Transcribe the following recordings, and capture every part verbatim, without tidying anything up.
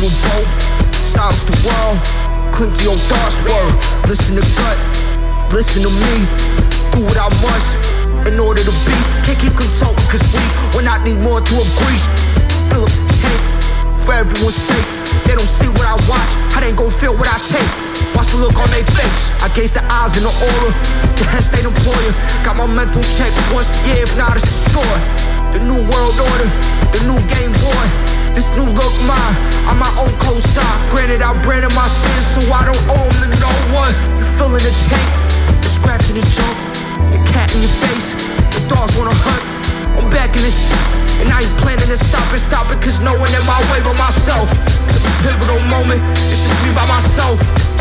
revolt, silence the world, cling to your thoughts, word. Listen to gut, listen to me, do what I must in order to be. Can't keep consulting cause we will not need more to agree. Fill up the tank for everyone's sake. They don't see what I watch, how they gon' feel what I take. Watch the look on their face, I gaze the eyes in the aura. The head state employer, got my mental check once a year, if not it's a score. The new world order, the new Game Boy, this new look mine, I'm my own cosign. Granted I branded my sins so I don't owe them to no one. You feeling the tank, the scratching the jump, the cat in your face, the dogs wanna hunt. I'm back in this, and I ain't planning to stop it, stop it, cause no one in my way but myself. Every pivotal moment, it's just me by myself.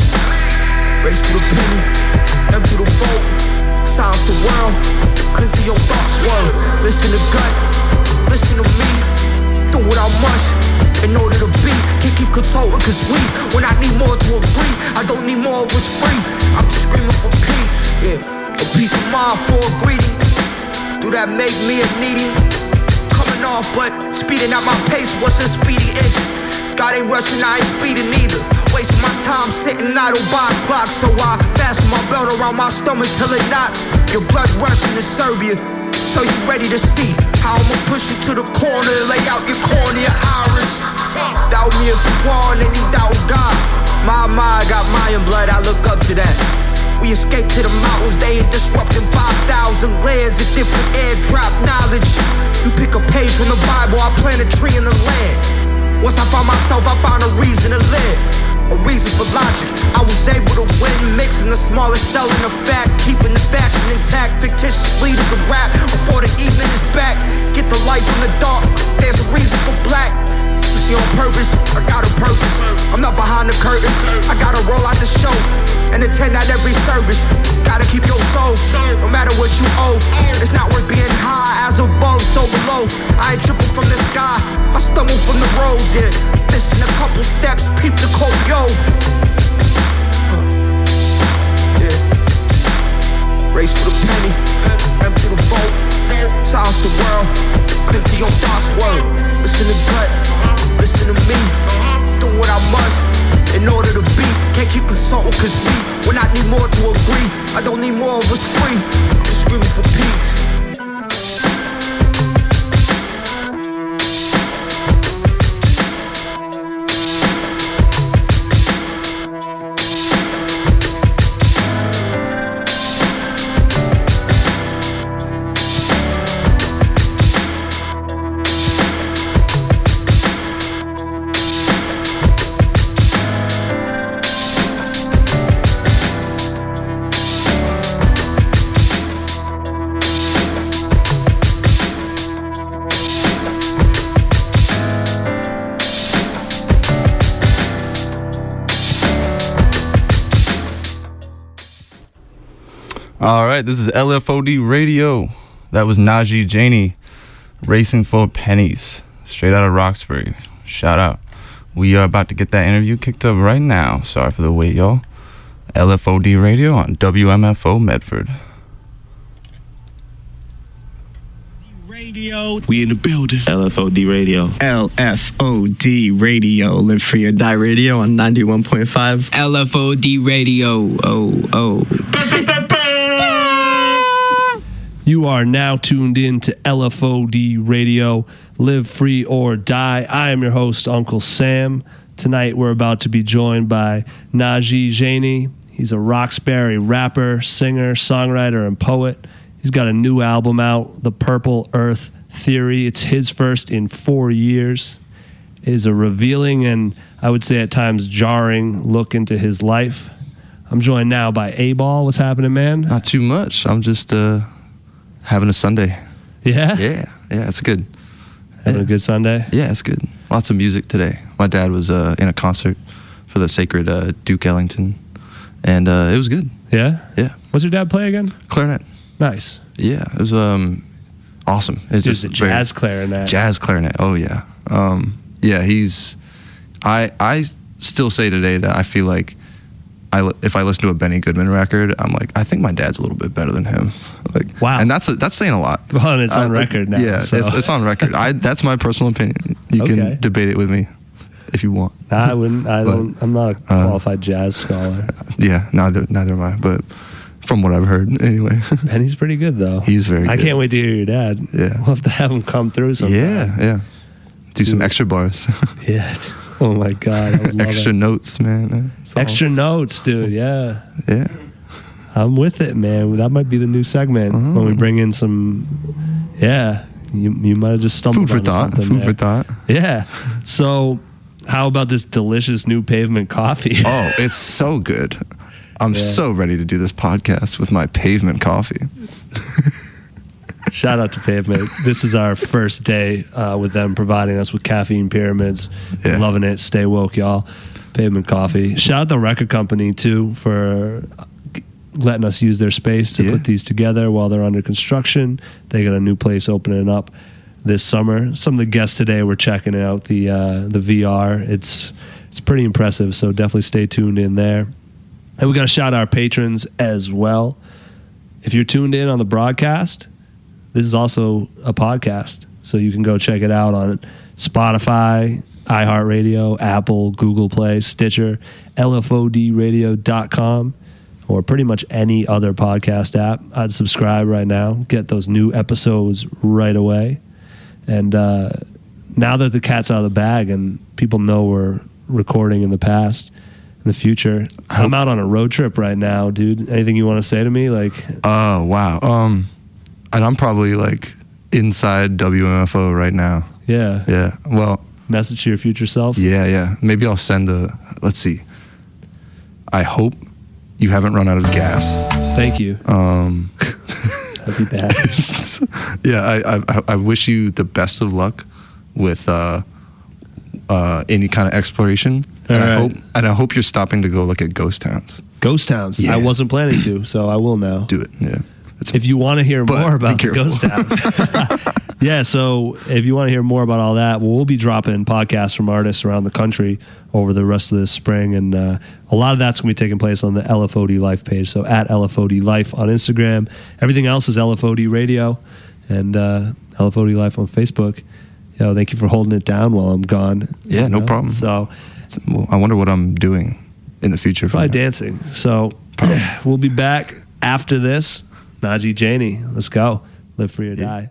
Race to the penny, empty the vote, silence the world, cling to your thoughts, word. Listen to gut, listen to me, do what I must in order to be. Can't keep consulting cause we, when I need more to agree, I don't need more of what's free. I'm just screaming for peace, yeah, a peace of mind for a greeting. Do that make me a needy? Coming off but speeding at my pace, what's a speedy engine? God ain't rushing, I ain't speeding either. Wasting my time sitting idle by a clock, so I fasten my belt around my stomach till it knocks. Your blood rushing to Serbia, so you ready to see how I'ma push you to the corner and lay out your cornea iris. Doubt me if you want, and you doubt God. My mind got Mayan blood, I look up to that. We escape to the mountains, they ain't disrupting five thousand layers of different airdrop knowledge. You pick a page from the Bible, I plant a tree in the land. Once I find myself, I find a reason to live, a reason for logic. I was able to win, mixing the smallest cell in the fact, keeping the faction intact. Fictitious leaders of rap before the evening is back. Get the light from the dark, there's a reason for black. You see on purpose, I got a purpose. I'm not behind the curtains, I gotta roll out the show and attend at every service. Gotta keep your soul, no matter what you owe. It's not worth being high as above, so below. I ain't tripping from the sky, I stumble from the roads, yeah. Missing a couple steps, peep the code, yo. Yeah. Race for the penny, empty the vote, silence the world, cling to your thoughts, word. Listen to gut, listen to me, do what I must in order to be. Can't keep consulting cause we, when I need more to agree, I don't need more of us free, just screaming for peace. All right, this is L F O D Radio. That was Najee Janey, Racing for Pennies, straight out of Roxbury. Shout out. We are about to get that interview kicked up right now. Sorry for the wait, y'all. L F O D Radio on W M F O Medford. Radio. We in the building. L F O D Radio. L F O D Radio. Live Free or Die Radio on ninety-one point five. L F O D Radio. Oh, oh. You are now tuned in to L F O D Radio, Live Free or Die. I am your host, Uncle Sam. Tonight we're about to be joined by Najee Janey. He's a Roxbury rapper, singer, songwriter, and poet. He's got a new album out, The Purple Earth Theory. It's his first in four years. It is a revealing and, I would say at times, jarring look into his life. I'm joined now by A-Ball. What's happening, man? Not too much. I'm just... uh. Having a Sunday. Yeah? Yeah, yeah, it's good. Having yeah. a good Sunday? Yeah, it's good. Lots of music today. My dad was uh, in a concert for the sacred uh, Duke Ellington, and uh, it was good. Yeah? Yeah. What's your dad play again? Clarinet. Nice. Yeah, it was um, awesome. It's just just jazz clarinet. Jazz clarinet, oh yeah. Um, yeah, he's... I I still say today that I feel like I, if I listen to a Benny Goodman record, I'm like, I think my dad's a little bit better than him. Like, wow, and that's a, that's saying a lot. Well, and it's on I, record now. Yeah, so. it's, it's on record. I that's my personal opinion. You okay. can debate it with me. if you want. I wouldn't. I But, don't. I'm not a qualified uh, jazz scholar. Yeah, neither neither am I. But from what I've heard, anyway. And he's pretty good though. He's very. I good. can't wait to hear your dad. Yeah, we'll have to have him come through sometime. Yeah, yeah. Do Dude. some extra bars. Yeah. Oh my god. I would love extra it. notes, man. That's extra all. notes, dude. Yeah. Yeah. I'm with it, man. That might be the new segment uh-huh. when we bring in some. Yeah. You you might have just stumbled Food for thought. something Food there. for thought. Yeah. So, how about this delicious new Pavement coffee? Oh, it's so good. I'm yeah. so ready to do this podcast with my Pavement coffee. Shout out to Pavement. This is our first day uh, with them providing us with caffeine pyramids. Yeah. Loving it. Stay woke, y'all. Pavement coffee. Shout out the record company too for letting us use their space to yeah. put these together while they're under construction. They got a new place opening up this summer. Some of the guests today were checking out the uh, the V R. It's it's pretty impressive. So definitely stay tuned in there. And we got to shout out our patrons as well. If you're tuned in on the broadcast, this is also a podcast, so you can go check it out on Spotify, iHeartRadio, Apple, Google Play, Stitcher, L F O D radio dot com, or pretty much any other podcast app. I'd subscribe right now, get those new episodes right away. And uh, now that the cat's out of the bag and people know we're recording in the past, in the future, I'm out on a road trip right now, dude. Anything you want to say to me? Like, oh, wow. Um... And I'm probably like inside W M F O right now. Yeah. Yeah. Well, message to your future self. Yeah, yeah. Maybe I'll send a. Let's see. I hope you haven't run out of gas. Thank you. Um, That'd be bad. Yeah, I, I I wish you the best of luck with uh, uh, any kind of exploration. All and right. I hope and I hope you're stopping to go look at ghost towns. Ghost towns. Yeah. I wasn't planning to, so I will now. Do it. Yeah. It's, if you want to hear more about the ghost towns. Yeah, so if you want to hear more about all that, well, we'll be dropping podcasts from artists around the country over the rest of this spring. And uh, a lot of that's going to be taking place on the L F O D Life page. So at L F O D Life on Instagram. Everything else is L F O D Radio and uh, L F O D Life on Facebook. Yo, thank you for holding it down while I'm gone. Yeah, you no know? problem. So well, I wonder what I'm doing in the future. Probably dancing. So we'll be back after this. Najee Janey, let's go. Live free or yeah. die.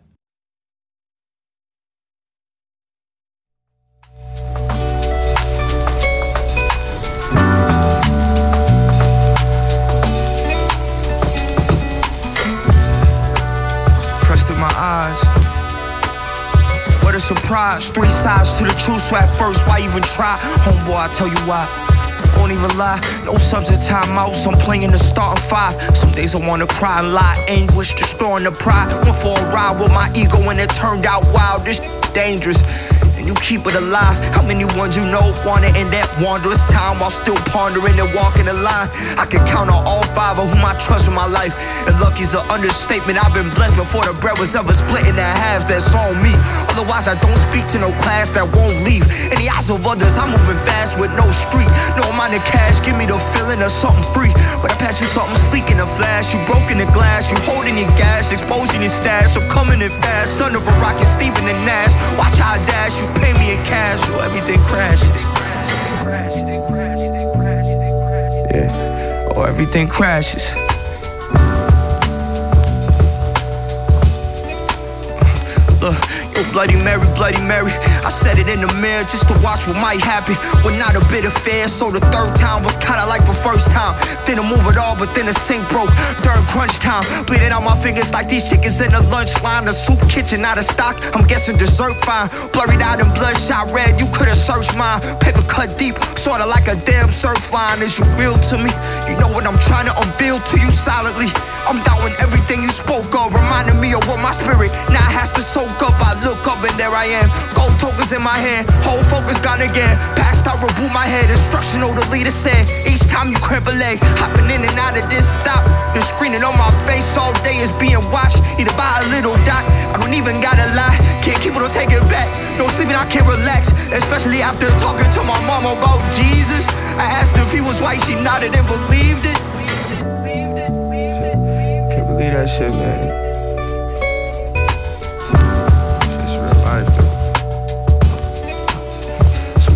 Crushed in my eyes. What a surprise. Three sides to the truth, so at first, why even try? Homeboy, I tell you why. Won't even lie, no subs at timeouts. I'm playing the starting five. Some days I wanna cry and lie, anguish, destroying the pride. Went for a ride with my ego and it turned out wild. This dangerous, and you keep it alive. How many ones you know want it in that wondrous time while still pondering and walking the line? I can count on all five of whom I trust in my life. And lucky's an understatement. I've been blessed before the bread was ever split in halves. That's on me. Otherwise, I don't speak to no class that won't leave. In the eyes of others, I'm moving fast with no street. No amount of cash, give me the feeling of something free. But I pass you something sleek in a flash. You broken the glass, you holding your gas, exposing your stash. I'm coming in fast, son of a rocket, Stephen and Nash. Watch how I dash, you pay me in cash, so everything crashes. Yeah, oh, everything crashes. Look, yo, Bloody Mary, Bloody Mary. I said it in the mirror just to watch what might happen. When not a bit of fear, so the third time was kinda like the first time. Didn't move at all, but then the sink broke. During crunch time, bleeding out my fingers like these chickens in the lunch line. The soup kitchen out of stock, I'm guessing dessert fine. Blurred out in bloodshot red, you could've searched mine. Paper cut deep, sorta like a damn surf line. Is you real to me? You know what I'm trying to unveil to you solidly. I'm doubting everything you spoke of, reminding me of what my spirit now has to soak up. I look up and there I am, gold tokens in my hand, whole focus gone again. Passed out, reboot my head, instructional the leader said. Each time you cramp a leg, hopping in and out of this stop. The screening on my face all day is being watched, either by a little dot. I don't even gotta lie, can't keep it or take it back. No sleeping, I can't relax, especially after talking to my mom about Jesus. I asked if he was white, she nodded and believed it. Can't believe that shit, man.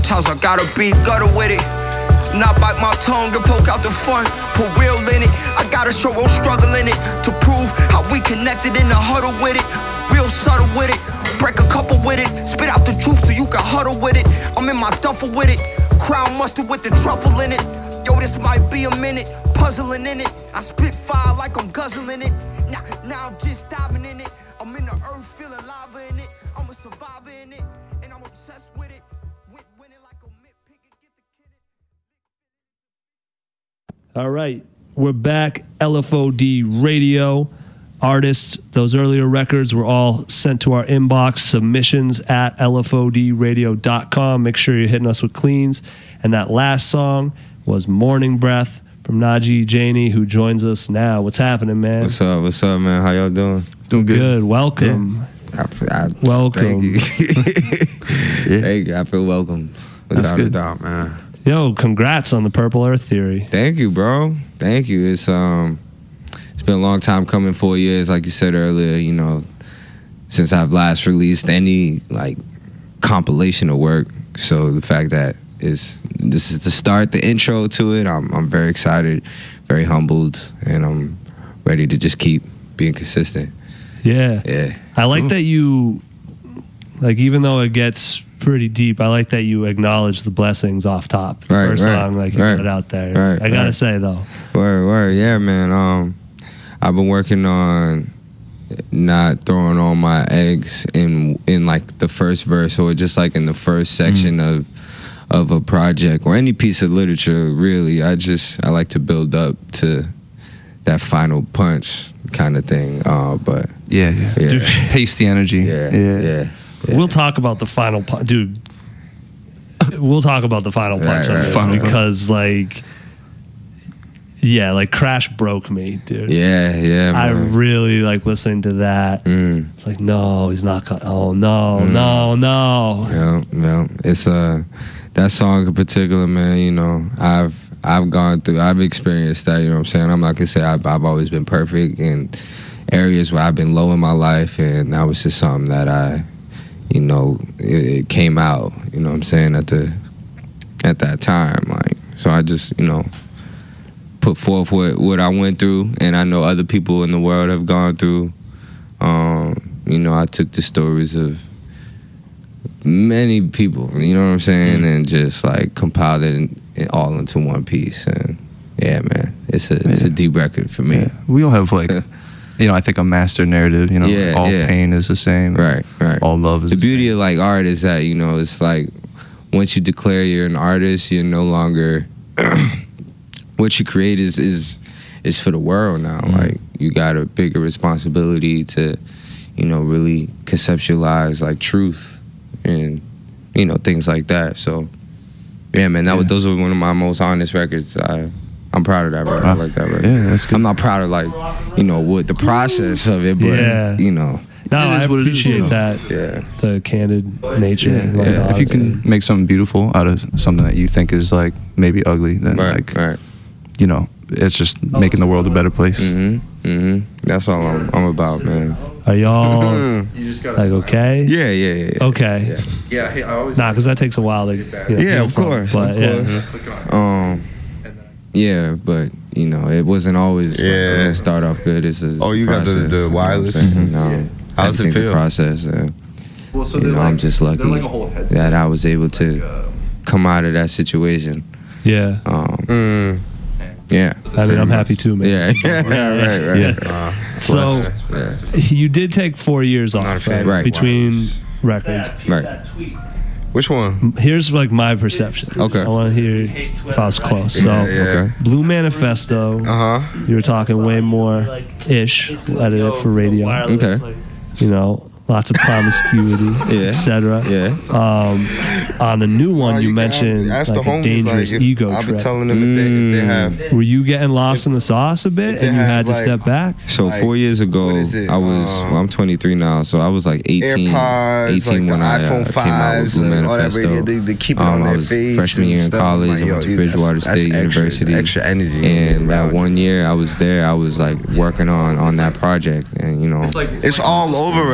Sometimes I gotta be gutter with it. Not bite my tongue and poke out the fun. Put real in it. I gotta show real struggle in it to prove how we connected in the huddle with it. Real subtle with it. Break a couple with it. Spit out the truth so you can huddle with it. I'm in my duffel with it. Crown mustard with the truffle in it. Yo, this might be a minute. Puzzling in it. I spit fire like I'm guzzling it. Now, now I'm just diving in it. I'm in the earth feeling lava in it. I'm a survivor in it. And I'm obsessed with it. Winning like a mid picket. Get the kid in. All right, we're back. L F O D Radio. Artists, those earlier records were all sent to our inbox. Submissions at L F O D radio dot com. Make sure you're hitting us with cleans. And that last song was Morning Breath from Najee Janey, who joins us now. What's happening, man? What's up? What's up, man? How y'all doing? Doing good. Good. Welcome. I, I, Welcome. Thank you. Yeah. Thank you. I feel welcome. That's Without good. a doubt, man. Yo, congrats on the Purple Earth Theory. Thank you, bro. Thank you. It's um, it's been a long time coming. Four years, like you said earlier. You know, since I've last released any like compilation of work. So the fact that is this is the start, the intro to it. I'm I'm very excited, very humbled, and I'm ready to just keep being consistent. Yeah. Yeah. I like Cool. that you, like, even though it gets pretty deep, I like that you acknowledge the blessings off top. Right, First right, song, like, you right, put it out there. right, I gotta right. say, though. Word, word, yeah, man. Um, I've been working on not throwing all my eggs in in like the first verse or just like in the first section Mm. of of a project or any piece of literature. Really, I just I like to build up to that final punch kind of thing. Uh, but Yeah, yeah. yeah, Dude. Pace the energy. yeah, yeah, yeah. We'll talk about the final punch. Dude, we'll talk about the final punch Right, on right, this final punch. because, like, yeah, like, Crash broke me, dude. Yeah, yeah, I man. really like listening to that. Mm. It's like, no, he's not gonna. Oh, no, Mm. no, no. Yeah, yeah. It's uh that song in particular, man. You know, I've I've gone through, I've experienced that. You know what I'm saying? I'm not gonna say I've, I've always been perfect in areas where I've been low in my life, and that was just something that I, you know, it, it came out. You know what I'm saying at the at that time, like. So I just, you know, put forth what what I went through, and I know other people in the world have gone through. Um, you know, I took the stories of many people, you know what I'm saying, and just like compiled it, in, it all into one piece. And yeah, man, it's a it's a Yeah. deep record for me. Yeah. We all have like, you know, I think a master narrative. You know, Yeah, all yeah. pain is the same. Right, right. All love is The the beauty same. of like art is that, you know, it's like once you declare you're an artist, you're no longer what you create is is is for the world now. Mhm. Like you got a bigger responsibility to, you know, really conceptualize like truth and, you know, things like that. So yeah, man, that was, Yeah. those are one of my most honest records. I I'm proud of that record. I Wow. like that record. Yeah, that's good. I'm not proud of like, you know, what the process of it, but Yeah. you know, No, It I is what it is, appreciate you know. that. yeah. The candid nature. Yeah, like, yeah. If you honestly. can make something beautiful out of something that you think is like maybe ugly, then Right, like right. you know, it's just making the world a better place. Mm-hmm. Mm-hmm. That's all I'm, I'm about, man. Are y'all like okay? Yeah, yeah, yeah. yeah. Okay. Yeah, Yeah, hey, I always Nah, because that takes a while to. You know, yeah heal of from, course, but, of yeah. course. Um, yeah, but you know, it wasn't always. Yeah. Like, gonna start off good. It's a Oh, you got the- process, the you know what I'm wireless? saying? Mhm. No, Yeah. How's it everything's a feel? process. And, Well, so you they're know, like, I'm just lucky they're like a whole headset. that I was able to Like, uh, come out of that situation. Yeah. Um, Mm. yeah. I mean, I'm happy too, man. Yeah, yeah, right, right. Yeah. Uh, So Yeah. you did take four years Not a off, fan right? of Right. Between records. Right. which one? Here's like my perception. Okay. I want to hear if I was close. So, Yeah, yeah. Okay. Blue Manifesto. Uh huh. You were talking way more ish, edited for radio. Okay. You know, lots of promiscuity, Yeah. et cetera. Yeah. Um, on the new one, Oh, you, can mentioned ask like the a homies, dangerous like, if- ego I've been trip. telling them if they, if they have. Were you getting lost in the sauce a bit, if they and you have, had to like, step back? So Like, four years ago, what is it? I was. Um, well, I'm twenty-three now, so I was like eighteen. AirPods, eighteen like when the I uh, iPhone came out with fives, Blue and all that Manifesto. radio, they- they keep it um, on I their was face freshman and year in stuff. I'm college. like, I yo, went to dude, Bridgewater that's- that's State extra- University. extra energy when you're And that around one year I was there, I was like working on on that project, and you know, It's all over us though.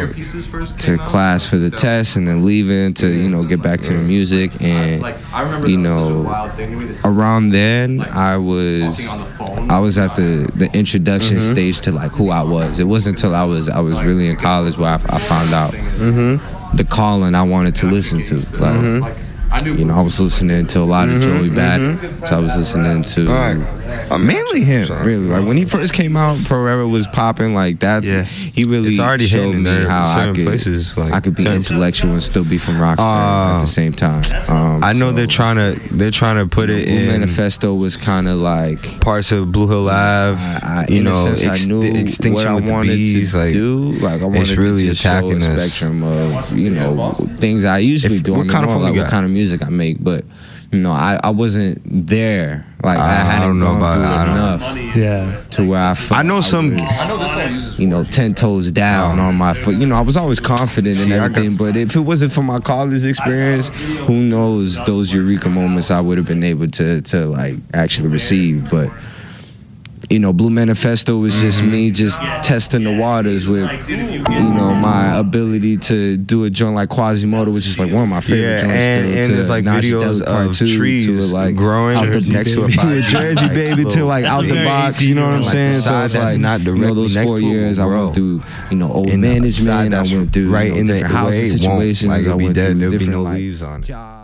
to class for the test, and then leaving to you know get back to the music. And you know, around then I was I was at the the introduction mm-hmm. stage to like who I was. It wasn't until I was I was really in college where I, I found out mm-hmm. the calling I wanted to listen to. Like, mm-hmm. you know, I was listening to a lot of mm-hmm. Joey Bad, mm-hmm. so I was listening to right. uh, mainly him. Really, like when he first came out, Pro Era was popping. Like that's yeah. he really it's already showed me there how I could places, like, I could be intellectual and still be from Roxbury uh, at the same time. Um, I know so they're trying to they're trying to put it Blue in. Manifesto was kind of like parts of Blue Hill Ave. I, I, you in know, a sense, ex- I knew extinction what I with wanted the bees, to like, do. Like I wanted it's really to just attacking show a us. spectrum of you know things I usually if, do. What I mean, kind of like what got? kind of music I make, but. You know, I, I wasn't there. Like I, I hadn't gone through it enough yeah. to where I felt I know some. I was, I know this one uses you know, ten toes down oh. on my foot. You know, I was always confident See, in everything. But if it wasn't for my college experience, who knows those eureka moments I would have been able to to like actually receive. But you know, Blue Manifesto was just mm-hmm. me just testing the waters with, you know, my ability to do a joint like Quasimodo, which is like one of my favorite yeah, joints. And, still, and to there's like Nash videos Deli of two, trees to like growing out the, next to a to a Jersey baby to like out the box. You know what I'm saying? So it's like not you know those four years I went through, you know, old in management. I went through right you know, in different the housing way situations. Like it'll I be went dead. through There'll be different no like, leaves on it. jobs.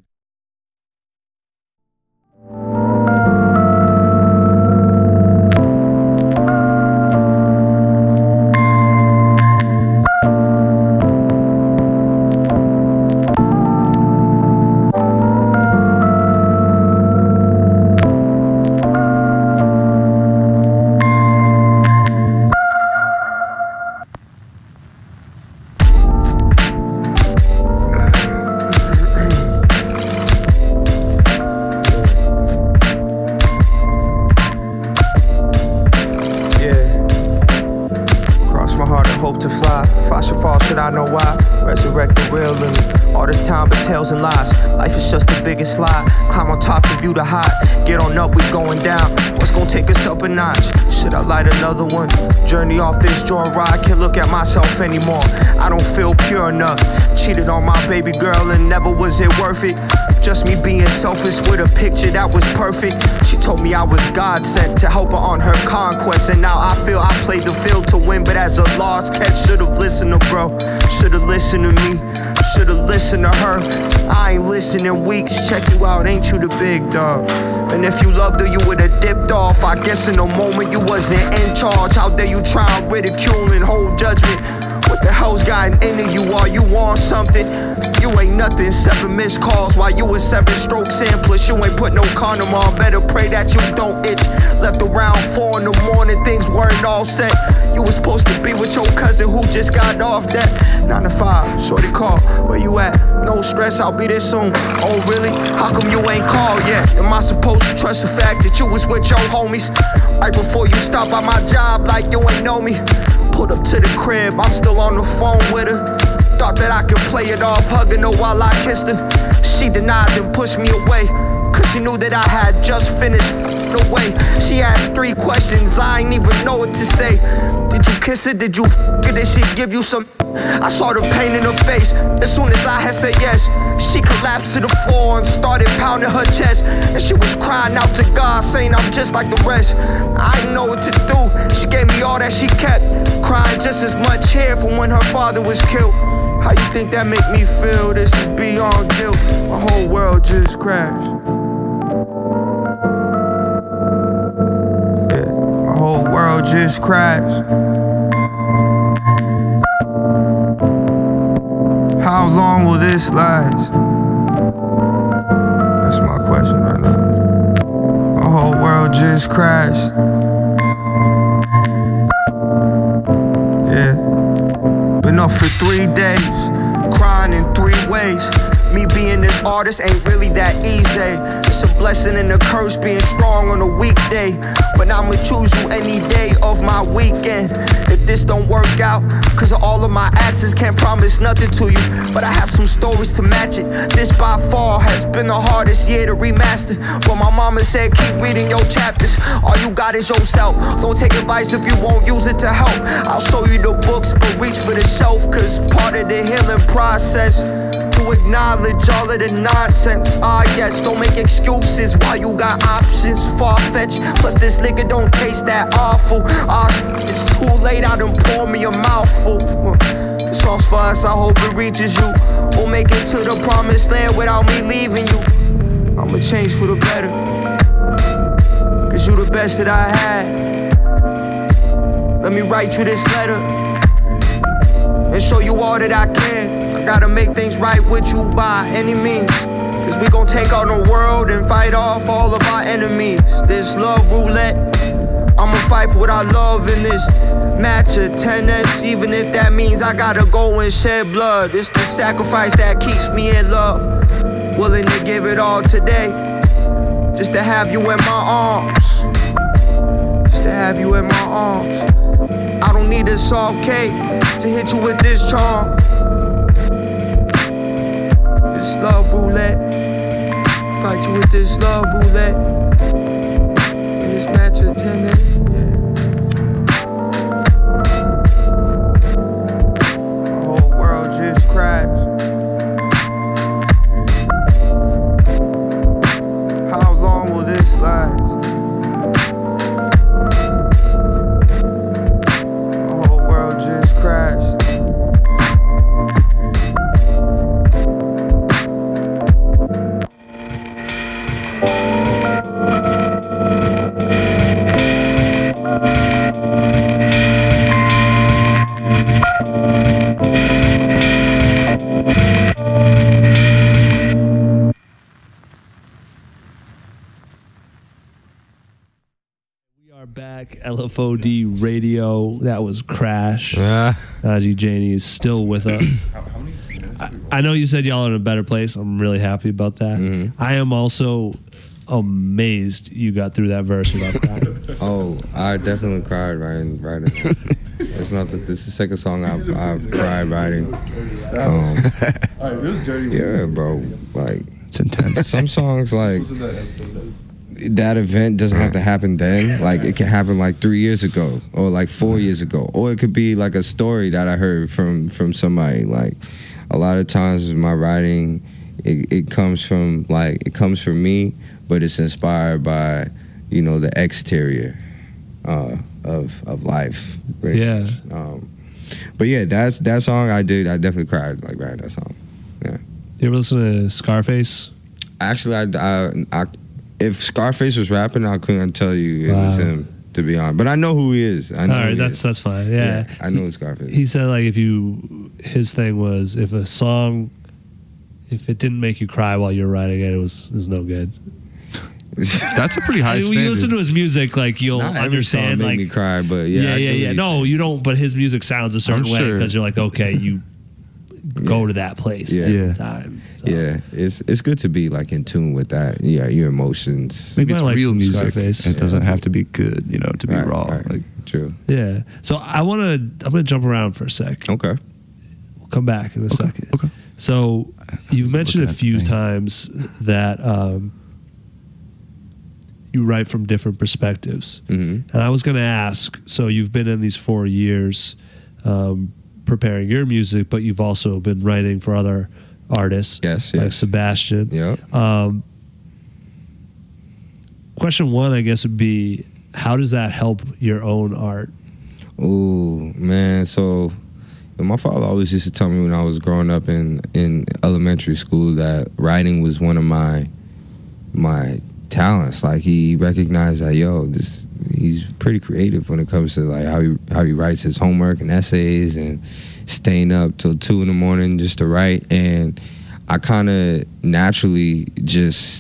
I know why. Resurrect the real in me. All this time but tales and lies. Life is just the biggest lie. Climb on top to view the high. Get on up, we going down. What's gonna take us up a notch? Should I light another one? Journey off this joyride. Can't look at myself anymore. I don't feel pure enough. Cheated on my baby girl and never was it worth it. Just me being selfish with a picture that was perfect. She told me I was God sent to help her on her conquest. And now I feel I played the field to win, but as a lost catch. Should've listened to bro, should've listened to me, should've listened to her. I ain't listening weeks, check you out, ain't you the big dog? And if you loved her, you would've dipped off. I guess in a moment you wasn't in charge. How dare you try and ridicule and hold judgment? What the hell's gotten into you? Are you on something? You ain't nothing, seven missed calls while you was seven strokes in. Plus you ain't put no condom on, better pray that you don't itch. Left around four in the morning, things weren't all set. You was supposed to be with your cousin who just got off that. Nine to five, shorty call, where you at? No stress, I'll be there soon. Oh really? How come you ain't called yet? Am I supposed to trust the fact that you was with your homies? Right before you stopped by my job like you ain't know me. Pulled up to the crib, I'm still on the phone with her. Thought that I could play it off, hugging her while I kissed her. She denied and pushed me away, cause she knew that I had just finished f***ing away. She asked three questions, I ain't even know what to say. Did you kiss her? Did you f*** her? Did she give you some? I saw the pain in her face. As soon as I had said yes, she collapsed to the floor and started pounding her chest. And she was crying out to God, saying I'm just like the rest. I didn't know what to do. She gave me all that she kept, crying just as much here from when her father was killed. How you think that make me feel? This is beyond guilt. My whole world just crashed. Yeah, my whole world just crashed. How long will this last? That's my question right now. My whole world just crashed. Yeah. Been up for three days, crying in three ways. Me being this artist ain't really that easy. It's a blessing and a curse being strong on a weekday. But I'ma choose you any day of my weekend. If this don't work out, cause of all of my actions, can't promise nothing to you, but I have some stories to match it. This by far has been the hardest year to remaster. But my mama said keep reading your chapters. All you got is yourself. Don't take advice if you won't use it to help. I'll show you the books, but reach for the shelf, cause part of the healing process to acknowledge all of the nonsense. Ah yes, don't make excuses while you got options. Far-fetched, plus this liquor don't taste that awful. Ah, it's too late, I done pour me a mouthful. This song's for us, I hope it reaches you. We'll make it to the promised land without me leaving you. I'ma change for the better, cause you the best that I had. Let me write you this letter and show you all that I can. I gotta make things right with you by any means, cause we gon' take on the world and fight off all of our enemies. This love roulette, I'ma fight for what I love in this match of tennis, even if that means I gotta go and shed blood. It's the sacrifice that keeps me in love, willing to give it all today, just to have you in my arms, just to have you in my arms. I don't need a soft cake to hit you with this charm. This love roulette, fight you with this love roulette in this match of tennis. Yeah. The whole world just crashed. How long will this last? The whole world just crashed. Back, L F O D Radio. That was Crash. Yeah. Najee Janie is still with us. I, I know you said y'all are in a better place. I'm really happy about that. Mm-hmm. I am also amazed you got through that verse without crying. Oh, I definitely cried writing writing. It's not that this is the second song I've, I've cried writing. Um, yeah, bro. Like It's intense. some songs, like that event doesn't have to happen then. Like it can happen like three years ago, or like four years ago, or it could be like a story that I heard from from somebody. Like a lot of times with my writing, it, it comes from like it comes from me, but it's inspired by, you know, the exterior uh, of of life. Pretty Yeah. much. Um, but yeah, that's that song I did. I definitely cried like writing that song. Yeah. You ever listen to Scarface? Actually, I, I, I if Scarface was rapping, I couldn't tell you it Wow. was him, to be honest. But I know who he is. I know All who right, he that's is. that's fine. Yeah. I know who Scarface. He said like if you his thing was if a song if it didn't make you cry while you're writing it, it was it was no good. That's a pretty high I mean, when standard. you listen to his music, like you'll Not every understand song make like me cry, but yeah, yeah, I yeah, get yeah. what No, he's you don't. But his music sounds a certain I'm way sure. because you're like, okay, you go to that place Yeah. at Yeah. the time. So. Yeah, it's it's good to be like in tune with that. Yeah, your emotions. Maybe might it's like real some music. Scarface. It doesn't have to be good, you know, to be Right, raw. right. Like, True. Yeah. So I want to. I'm going to jump around for a sec. Okay. We'll come back in a second. okay. So you've mentioned a looking at the few thing. times that um, you write from different perspectives, hmm and I was going to ask. So you've been in these four years um, preparing your music, but you've also been writing for other artists, Yes, like yes. Sebastian. Yeah. Um, question one, I guess, would be, how does that help your own art? Ooh, man. So my father always used to tell me when I was growing up in, in elementary school that writing was one of my my talents. Like he recognized that, yo, this he's pretty creative when it comes to like how he how he writes his homework and essays and staying up till two in the morning just to write. And I kind of naturally just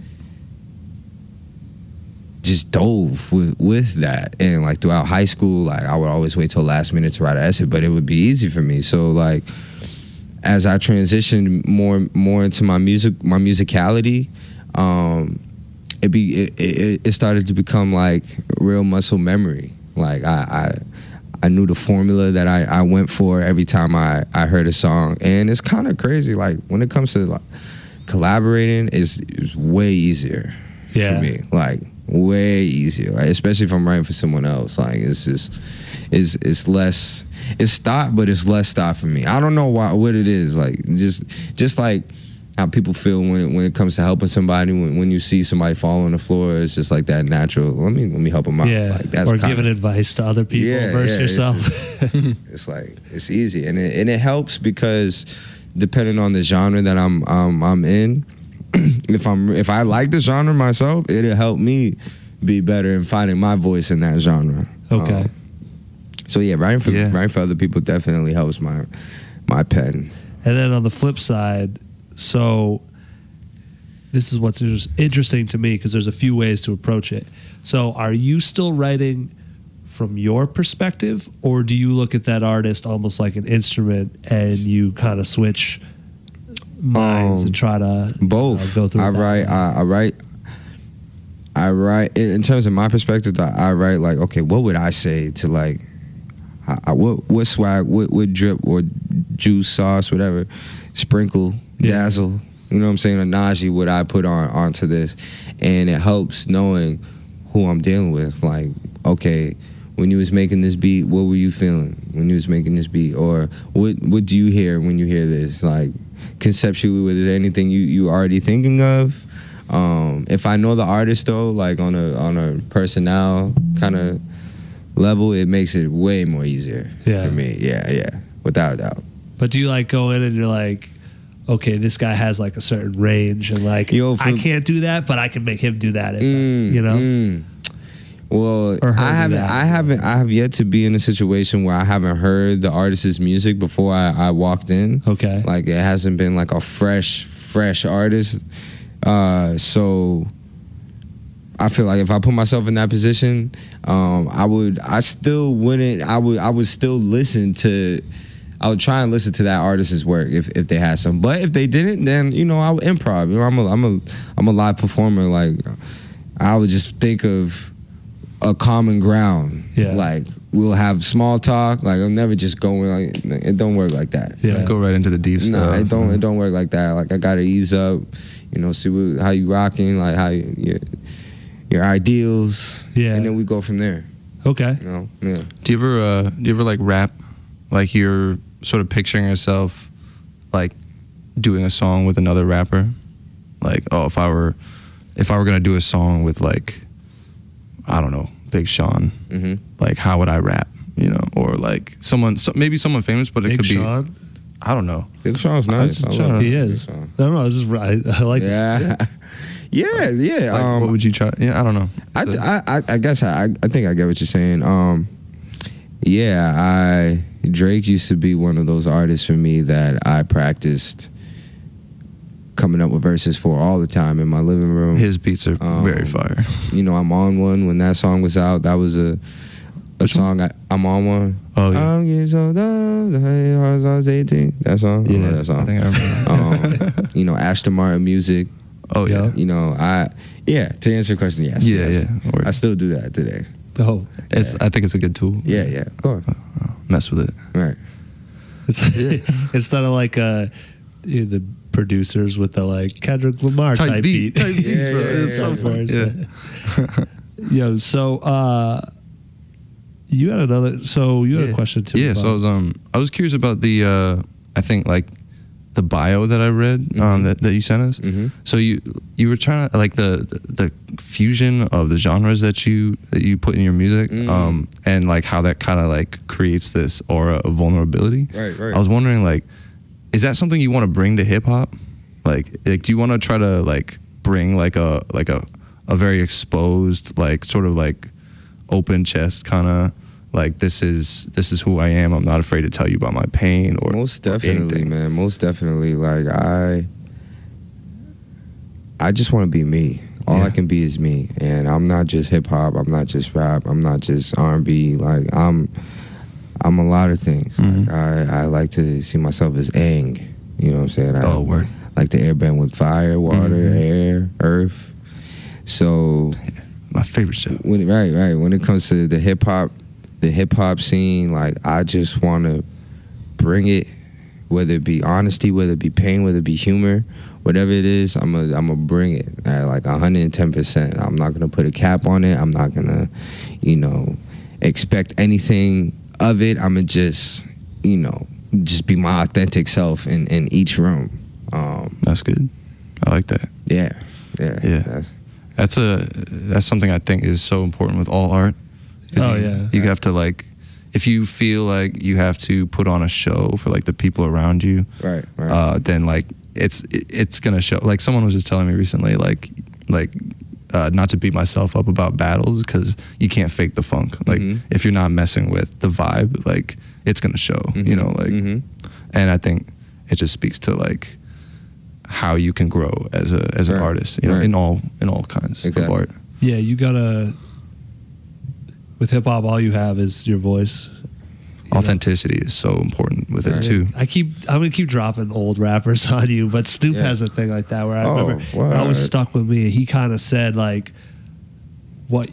just dove with with that. And like throughout high school, like I would always wait till last minute to write an essay, but it would be easy for me. So like as I transitioned more more into my music, my musicality, um, it be it, it, it started to become like real muscle memory. Like I I, I knew the formula that I, I went for every time I, I heard a song, and it's kind of crazy. Like when it comes to like collaborating, it's, it's way easier Yeah. for me. Like way easier, like, especially if I'm writing for someone else. Like it's just it's it's less it's stop, but it's less stop for me. I don't know why what it is. Like just just like how people feel when it when it comes to helping somebody. When, when you see somebody fall on the floor, it's just like that natural. Let me let me help them out. Yeah, like, that's or kinda, giving advice to other people Yeah, versus yeah, it's yourself. just- it's like it's easy, and it, and it helps because depending on the genre that I'm um, I'm in, if I'm if I like the genre myself, it'll help me be better in finding my voice in that genre. Okay. Um, so yeah, writing for Yeah. writing for other people definitely helps my my pen. And then on the flip side, so this is what's inter- interesting to me because there's a few ways to approach it. So are you still writing from your perspective, or do you look at that artist almost like an instrument and you kind of switch minds Um, and try to you Both. know, go through I it that write. way? I, I write. I write in in terms of my perspective. I, I write like, okay, what would I say to like, I, I, what what swag, what what drip or juice, sauce, whatever, sprinkle, Yeah. dazzle. You know what I'm saying? A Najee, what I put on onto this, and it helps knowing who I'm dealing with. Like, okay, when you was making this beat, what were you feeling when you was making this beat, or what what do you hear when you hear this? Like, conceptually, was there anything you you already thinking of? Um, if I know the artist though, like on a on a personnel kind of level, it makes it way more easier Yeah. for me. Yeah, yeah, without a doubt. But do you like go in and you're like, okay, this guy has like a certain range, and like Yo, I for- can't do that, but I can make him do that. If I, Mm, you know, mm. Well, Or heard I of haven't, that. I haven't, I have yet to be in a situation where I haven't heard the artist's music before I, I walked in. Okay. Like it hasn't been like a fresh, fresh artist. Uh, so I feel like if I put myself in that position, um, I would, I still wouldn't, I would, I would still listen to. I would try and listen to that artist's work if, if they had some. But if they didn't, then you know I would improv. You know, I'm a I'm a I'm a live performer. Like I would just think of a common ground. Yeah. Like we'll have small talk. Like I'm never just going. Like it don't work like that. Yeah. Go right into the deep No, stuff. it don't. It don't work like that. Like I gotta ease up. You know, see what, how you rocking. Like how you, your your ideals. Yeah. And then we go from there. okay. You know. Yeah. Do you ever, uh, do you ever like rap? Like you're sort of picturing yourself, like doing a song with another rapper. Like, oh, if I were, if I were gonna do a song with like, I don't know, Big Sean. Mm-hmm. Like, how would I rap? You know, or like someone, so, maybe someone famous, but it Big could Sean, be. I don't know. Big Sean's I was nice. just I trying love to- he Big is. Sean. No, no, I was just I, I like it. Yeah, yeah, yeah. Like, um, what would you try? Yeah, I don't know. I, So- I, I, I guess I, I think I get what you're saying. Um, yeah, I Drake used to be one of those artists for me that I practiced coming up with verses for all the time in my living room. his beats are Um, very fire. You know, I'm on one when that song was out. That was a a Which song. I, I'm on one. Oh yeah, I'm getting so down. I was eighteen. That song. I yeah. love that song. I think I remember. um, you know, Ashton Martin music. oh yeah, You know, I yeah. To answer your question, yes. yeah, yes. yeah. Word. I still do that today. Oh, It's. I think it's a good tool. Yeah, yeah. Of course. Mess with it. Right. it's instead of like uh, you know, the producers with the like Kendrick Lamar type, Type beat, type beats, Yeah, bro. yeah, It's so yeah, funny. yeah. Yeah. Yo, so uh, you had another. So you had a question too. Yeah, about- so I was um I was curious about the uh I think like the bio that I read um Mhm. that, that you sent us. Mhm. So you you were trying to like the, the the fusion of the genres that you that you put in your music Mm. um and like how that kind of like creates this aura of vulnerability. Right, right. I was wondering like is that something you want to bring to hip hop? Like, like do you want to try to like bring like a like a a very exposed like sort of like open chest kind of like this is this is who I am. I'm not afraid to tell you about my pain or Most or definitely, anything. man. Most definitely. Like I, I just want to be me. All Yeah. I can be is me, and I'm not just hip hop. I'm not just rap. I'm not just R and B. Like I'm, I'm a lot of things. Mhm. Like I, I like to see myself as Aang. You know what I'm saying? I, Oh, word. Like to airbend with fire, water, Mhm. air, earth. So My favorite show. when it, right, right. When it comes to the hip hop, the hip hop scene, like I just want to bring it, whether it be honesty, whether it be pain, whether it be humor, whatever it is, I'm gonna I'm gonna bring it at like one hundred ten percent. I'm not gonna put a cap on it. I'm not gonna, you know, expect anything of it. I'm gonna just, you know, just be my authentic self in in each room. Um, That's good. I like that. yeah, yeah, Yeah. That's, That's a that's something I think is so important with all art. 'Cause Oh, you, yeah. you have to like, if you feel like you have to put on a show for like the people around you, right, right. uh, then like it's it, it's gonna show. Like someone was just telling me recently, like like uh, not to beat myself up about battles because you can't fake the funk. Like Mhm. if you're not messing with the vibe, like it's gonna show. You know, like, Mhm. and I think it just speaks to like how you can grow as a as an Right, artist. You know, right. in all in all kinds Exactly. of art. Yeah, you gotta. With hip hop, all you have is your voice. You know? Authenticity is so important with Right. it too. I keep. I'm gonna keep dropping old rappers on you, but Snoop Yeah. has a thing like that where I Oh, remember it what? always stuck with me. He kind of said like, what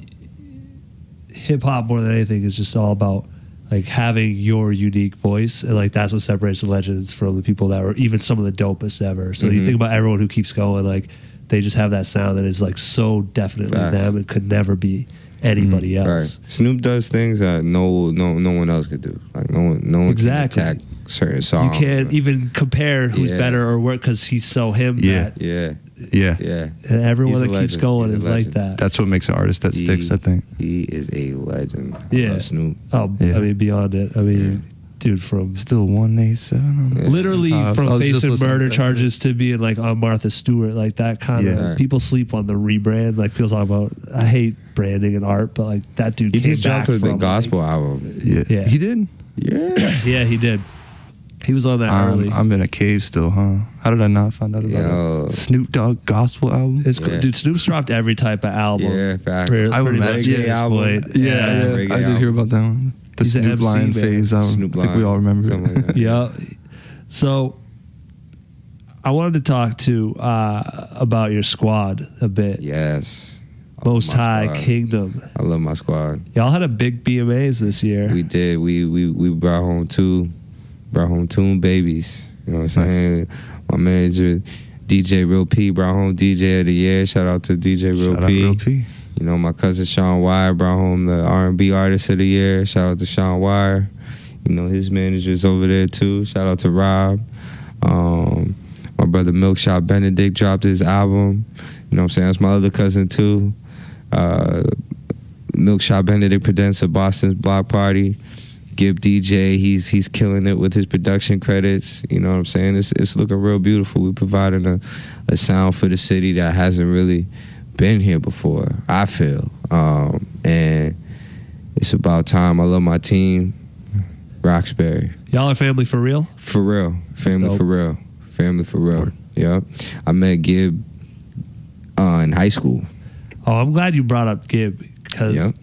hip hop more than anything is just all about like having your unique voice, and like that's what separates the legends from the people that were even some of the dopest ever. So you Mhm. think about everyone who keeps going, like they just have that sound that is like so definitely Facts. them and could never be anybody Mhm. else. Right. Snoop does things that no no no one else could do. Like no one no one Exactly. can attack certain You songs. can't even compare who's Yeah. better or what because he's so him. Yeah. that, Yeah, Yeah. yeah. and everyone He's a that keeps legend. going He's a is like legend. that. That's what makes an artist that sticks, He- I think. He is a legend. I Yeah. love Snoop. Oh, Yeah. I mean, beyond it. I mean, dude, from Still one eight seven. Yeah. literally Uh, I from was just facing listening murder to that charges to being like on Martha Stewart, like that kind of. Yeah. People sleep on the rebrand. Like people talk about. I hate branding and art, but like that dude He came just back dropped the from, gospel like- album. Yeah. Yeah. He did? Yeah. yeah, he did. He was on that early. Um, I'm in a cave still, huh? How did I not find out about Yo. it? Snoop Dogg gospel album? It's Yeah. dude. Snoop's dropped every type of album. Yeah, fact. Pretty, I would pretty much imagine. at this Reggae album. point. Yeah, Yeah, yeah. reggae I did hear album. about that one. The He's an Snoop M C, Lion man. phase album. Snoop I think we Lion, all remember something it. like that. Yeah. So I wanted to talk to uh, about your squad a bit. Yes. I love Most my High squad. Kingdom. I love my squad. Y'all had a big B M As this year. We did. We we we brought home two, brought home two babies. You know what I'm Nice. saying? My manager, D J Real P, brought home D J of the year. Shout out to D J Real Shout out P. Real P. You know, my cousin Sean Wire brought home the R and B Artist of the Year. Shout out to Sean Wire. You know, his manager's over there too. Shout out to Rob. Um, my brother Milkshot Benedict dropped his album. You know what I'm saying? That's my other cousin too. Uh, Milkshot Benedict presents a Boston's Block Party. Gib D J, he's he's killing it with his production credits. You know what I'm saying? It's it's looking real beautiful. We're providing a, a sound for the city that hasn't really been here before, I feel. Um, and it's about time. I love my team. Roxbury. Y'all are family for real? For real. Family dope. for real. Family for real. Yeah. I met Gib uh, in high school. Oh, I'm glad you brought up Gib because Yeah.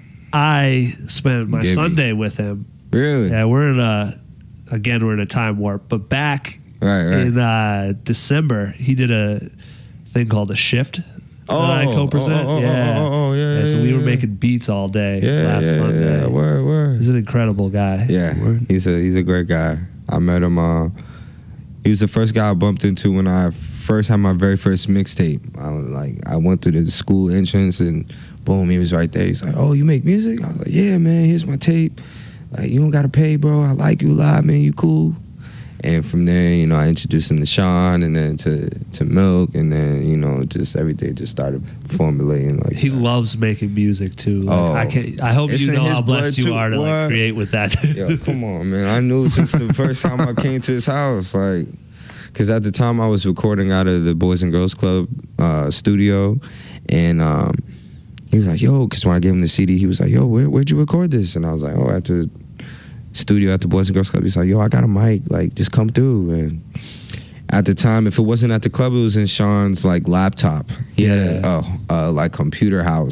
I spent my Gibby. Sunday with him. Really? Yeah, we're in a again we're in a time warp, but back Right, right. in uh, December he did a thing called a shift. Oh, that I co-present. oh, oh, oh, yeah. oh, oh, yeah, And so yeah, we were yeah. making beats all day yeah, last yeah, Sunday. yeah. Word, word. He's an incredible guy. Yeah, Word. he's a he's a great guy. I met him. Uh, he was the first guy I bumped into when I first had my very first mixtape. I was like, I went through the school entrance and boom, he was right there. He's like, "Oh, you make music?" I was like, "Yeah, man. Here's my tape. Like, you don't gotta pay, bro. I like you a lot, man. You cool." And from there, you know, I introduced him to Sean and then to to Milk, and then you know, just everything just started formulating. Like He that. loves making music too. Like, Oh. I can I hope It's you in know his how blessed blood, you too. are to like What? create with that. Yo, come on, man. I knew since the first time I came to his house, like, because at the time I was recording out of the Boys and Girls Club uh, studio, and um, he was like, yo, because when I gave him the C D, he was like, yo, where, where'd you record this? And I was like, oh, at the studio at the Boys and Girls Club. He's like, yo, I got a mic, like, just come through. And at the time, if it wasn't at the club, it was in Sean's, like, laptop. He had a, Yeah. a, a, like, computer house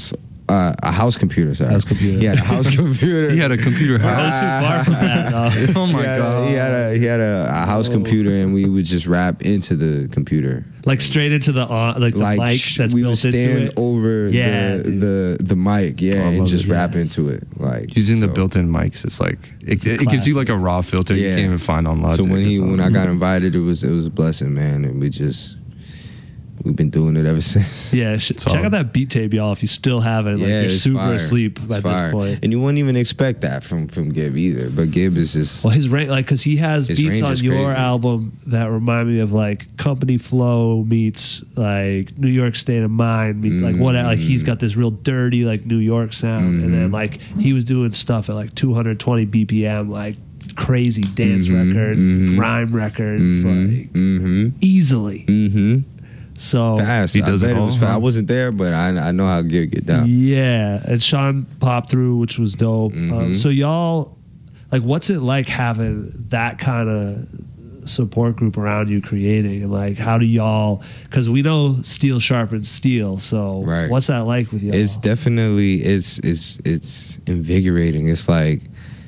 Uh, a house computer, sorry. House computer. He had a house computer. He had a computer We're house. too far from that. dog. Oh my he had god. A, he had a he had a, a house Oh. computer, and we would just rap into the computer. Like straight into the uh, like the Like mic sh- that's we would built into stand it. over Yeah, the, dude. the the mic, yeah, Oh, I and love just it. rap Yes. into it. Like Using the so- built-in mics, it's like it, it, it gives you like a raw filter you Yeah. can't even find on Logic. So when he It's when not- I got invited, it was it was a blessing, man, and we just we've been doing it ever since. Yeah, sh- check Solid. out that beat tape, y'all. If you still have it, like Yeah, you're it's super fire. asleep It's at fire. this point. And you wouldn't even expect that from from Gibb either. But Gibb is just Well, his range, like, because he has His beats range on is your crazy. album that remind me of like Company Flow meets like New York State of Mind meets like what like he's got this real dirty like New York sound, and then like he was doing stuff at like two hundred twenty B P M, like crazy dance Mhm, records, mhm. grime records, like mm-hmm, easily. mm-hmm. So Fast. He I does bet it it was all, fast. huh? I wasn't there, but I I know how Gibb get down. yeah, and Sean popped through, which was dope. Um, Mhm. so y'all, like, what's it like having that kind of support group around you creating, and like, how do y'all? Because we know steel sharpens steel. So Right. what's that like with y'all? It's definitely it's it's it's invigorating. It's like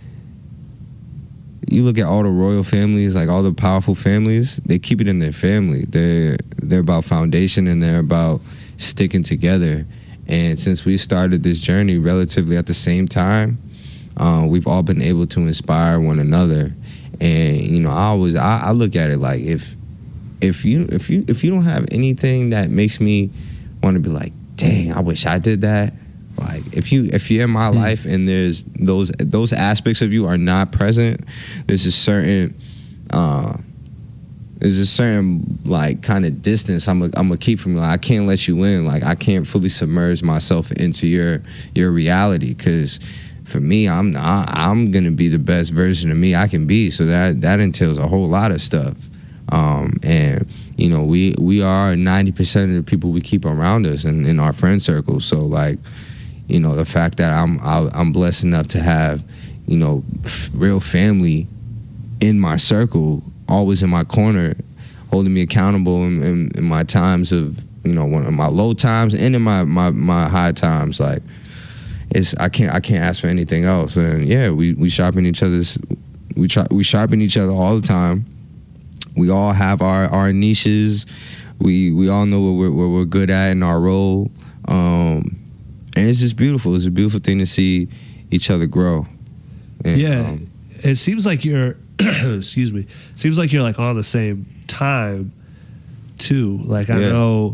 you look at all the royal families, like all the powerful families, they keep it in their family. They're they're about foundation and they're about sticking together. And since we started this journey relatively at the same time, uh, we've all been able to inspire one another. And you know, I always I, I look at it like if if you if you if you don't have anything that makes me want to be like, dang, I wish I did that. Like if you if you're in my life and there's those those aspects of you are not present, there's a certain uh, there's a certain like kind of distance I'm a, I'm gonna keep from you. Like, I can't let you in. Like I can't fully submerge myself into your your reality because for me, I'm I, I'm gonna be the best version of me I can be. So that that entails a whole lot of stuff. Um, and you know we we are ninety percent of the people we keep around us and in our friend circle. So like. You know, the fact that I'm I'm blessed enough to have, you know, f- real family in my circle, always in my corner, holding me accountable in, in, in my times of, you know, one of my low times and in my, my, my high times. Like, it's I can't I can't ask for anything else. And yeah, we we sharpen each other's we try we sharpen each other all the time. We all have our, our niches. We we all know what we're, what we're good at in our role. Um, And it's just beautiful. It's a beautiful thing to see each other grow. And, yeah, um, it seems like you're. excuse me. Seems like you're like on the same time, too. Like I Yeah. know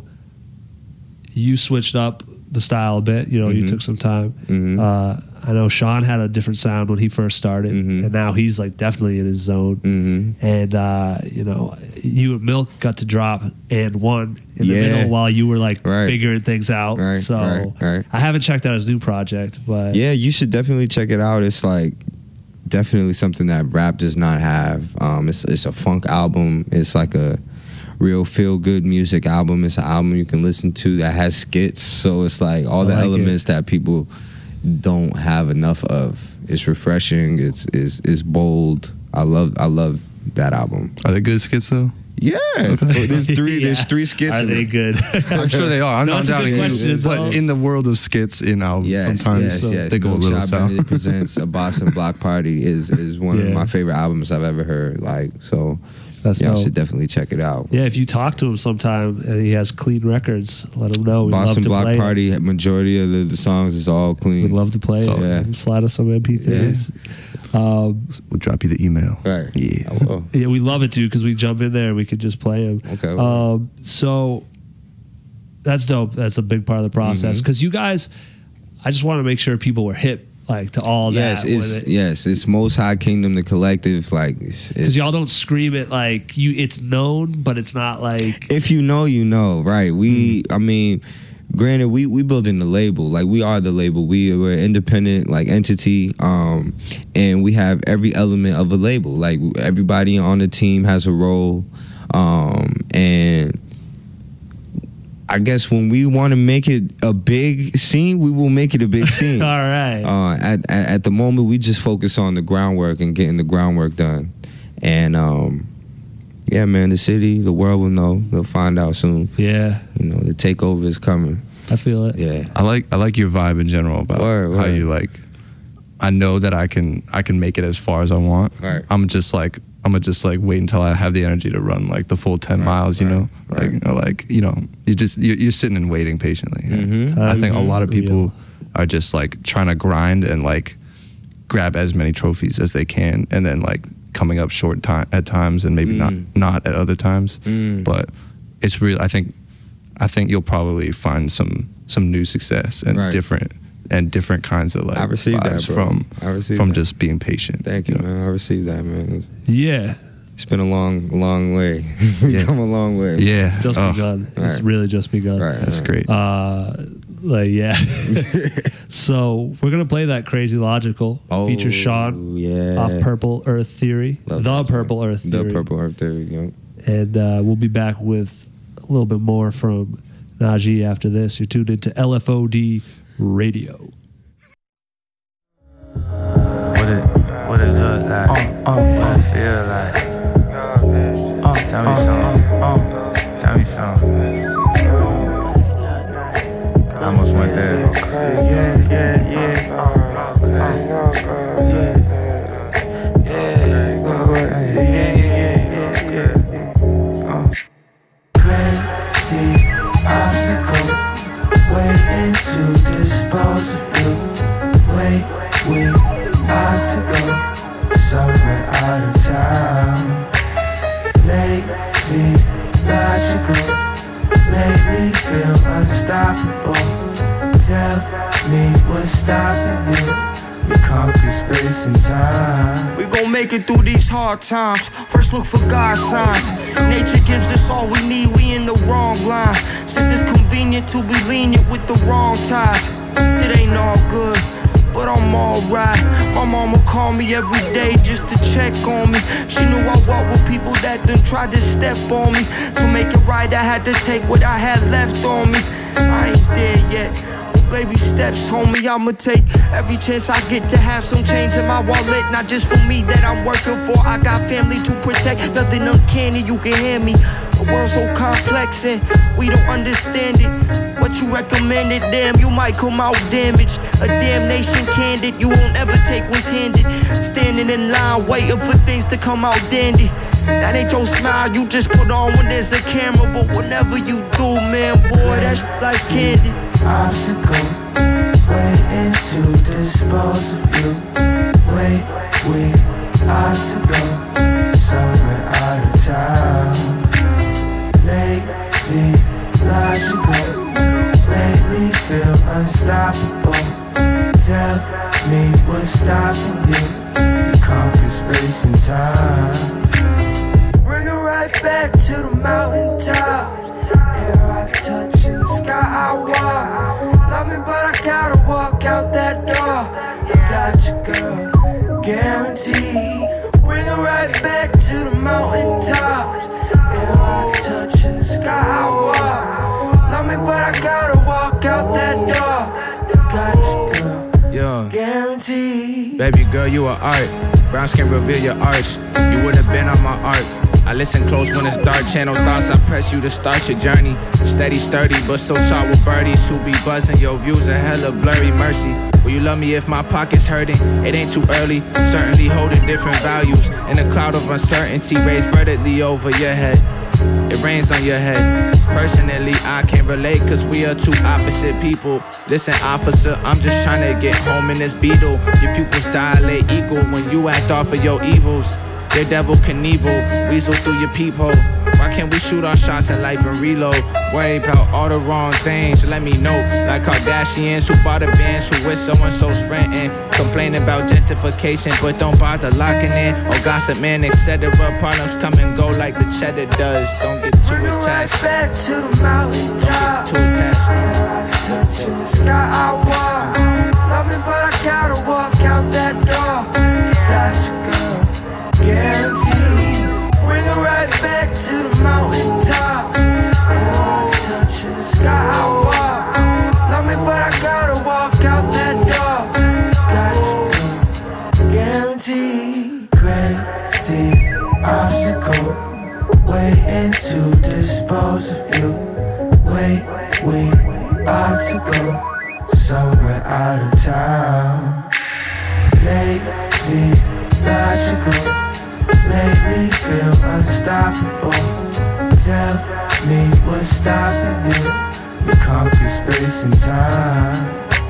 you switched up the style a bit. You know, you Mhm. took some time. Mhm. Uh, I know Sean had a different sound when he first started, Mhm. and now he's like definitely in his zone. mhm. And uh, you know, you and Milk got to drop and one in the Yeah. middle while you were like Right. figuring things out. Right, so right, right. I haven't checked out his new project, but Yeah, you should definitely check it out. It's like definitely something that rap does not have. Um, it's it's a funk album. It's like a real feel good music album. It's an album you can listen to that has skits. So it's like all I the like elements that people don't have enough of. It's refreshing. It's it's it's bold. I love I love that album. Are they good skits though? Yeah, there's three. There's Yeah. three skits. Are in they it. good? I'm sure they are. I'm No, not it's a good doubting you. question, But though. in the world of skits in albums, Yes, sometimes yes, uh, yes. they go a Milk little Shop south. Benedict presents a Boston Block Party is is one Yeah. of my favorite albums I've ever heard. Like so, That's y'all dope. should definitely check it out. Yeah, if you talk to him sometime and he has clean records, let him know. We'd love Boston to Block play it. Party. Majority of the, the songs is all clean. We'd love to play it. Yeah. Slide us some M P threes. Um, We'll drop you the email. Right. Yeah. I will. yeah, we love it too because we jump in there and we could just play them. Okay. Um, so that's dope. That's a big part of the process Mhm. because you guys, I just want to make sure people were hip like to all yes, that. it's yes, it's Most High Kingdom, the collective. Like, it's, Because it's, y'all don't scream it like you. It's known, but it's not like. if you know, you know, right? We, I mean, granted, we we building the label. Like, we are the label. We we're an independent like entity, um, and we have every element of a label. Like, everybody on the team has a role, um, and I guess when we want to make it a big scene, we will make it a big scene. All right. Uh, at, at at the moment, we just focus on the groundwork and getting the groundwork done. And um, yeah, man, the city, the world will know. They'll find out soon. yeah. You know, the takeover is coming. I feel it. Yeah. I like I like your vibe in general about Word, how word. you like. I know that I can I can make it as far as I want. Right. I'm just like I'm gonna just like wait until I have the energy to run like the full ten Right, miles. You right, know, right. like or like you know, you just you're, you're sitting and waiting patiently. Mhm. I think a lot of Time's people real. are just like trying to grind and like grab as many trophies as they can, and then like coming up short time at times, and maybe not Mm. not at other times. Mm. But it's real. I think I think you'll probably find some some new success and Right. different and different kinds of like I received that, vibes bro. from I received from that. just being patient. Thank you, know? man. I received that, man. Yeah, It's been a long, long way. Yeah. Come a long way. Yeah. just Oh, begun. It's Right. really just begun. Right. That's right. great. Uh, like yeah. So we're gonna play that Crazy Logical. Oh, Feature Sean yeah. off Purple Earth Theory. Love the that song. Purple Earth Theory. The Purple Earth Theory, yo. And uh, we'll be back with a little bit more from Najee after this. You're tuned into L F O D Radio. What it, what it look like, uh, uh, what it feel like. Uh, tell me something, uh, tell me something. I almost went there. Yeah, yeah, yeah. Uh, uh, yeah, yeah, yeah, yeah, yeah, yeah. Uh. Crazy obstacle, waiting to dispose of you. Wait, we ought to go somewhere out of town. Lazy, logical, make me feel unstoppable. Tell me what's stopping you. We conquer space and time. We gon' make it through these hard times. First look for God's signs. Nature gives us all we need, we in the wrong line. Since it's convenient to be lenient with the wrong ties. It ain't all good, but I'm alright. My mama call me every day just to check on me. She knew I walked with people that done tried to step on me. To make it right, I had to take what I had left on me. I ain't there yet, but baby steps, homie. I'ma take every chance I get to have some change in my wallet. Not just for me that I'm working for, I got family to protect. Nothing uncanny, you can hear me. The world's so complex and we don't understand it. What you recommended, damn, you might come out damaged. A damnation candid, you won't ever take what's handed. Standing in line, waiting for things to come out dandy. That ain't your smile, you just put on when there's a camera. But whatever you do, man, boy, that's like candy. Obstacle, waiting to dispose of you. Wait, we ought to go somewhere out of town. Lazy, logical, make me feel unstoppable. Tell me what's stopping you. You conquer space and time. Bring it right back to the mountaintops. Air I touch in the sky I walk. Love me but I gotta walk out that door. I got you girl, guaranteed. Bring it right back to the mountaintops. Air I touch in the sky I walk. Love me but I gotta walk out that door. I got you girl, Yeah. guaranteed. Baby girl, you are art. Brown skin reveal your arch. You would've been on my art. I listen close when it's dark. Channel thoughts, I press you to start your journey. Steady, sturdy, but so tall with birdies who be buzzing. Your views are hella blurry. Mercy, will you love me if my pocket's hurting? It ain't too early. Certainly holding different values. In a cloud of uncertainty, raised vertically over your head. It rains on your head. Personally, I can't relate, cause we are two opposite people. Listen, officer, I'm just trying to get home in this beetle. Your pupils dilate equal when you act off of your evils. The devil Knievel, weasel through your peephole. Why can't we shoot our shots in life and reload? Worry about all the wrong things, let me know. Like Kardashians who bought a bands who with so-and-so's friend and complain about gentrification but don't bother locking in. Or gossip man, et cetera. Problems come and go like the cheddar does. Don't get too Bring it right attached. back to the mountaintop. Too attached. Air I touch in the sky I walk. Love me but I gotta walk out that door. Got you girl, guaranteed. Bring it right back to the mountaintop. Air I touch in the sky I walk. Love me but I gotta walk out that door. Got you girl, guaranteed. Crazy obstacle, waiting to dispose of you. Wait, we ought to go somewhere out of town. Lazy, logical, make me feel unstoppable. Tell me what's stopping you. We conquer space and time.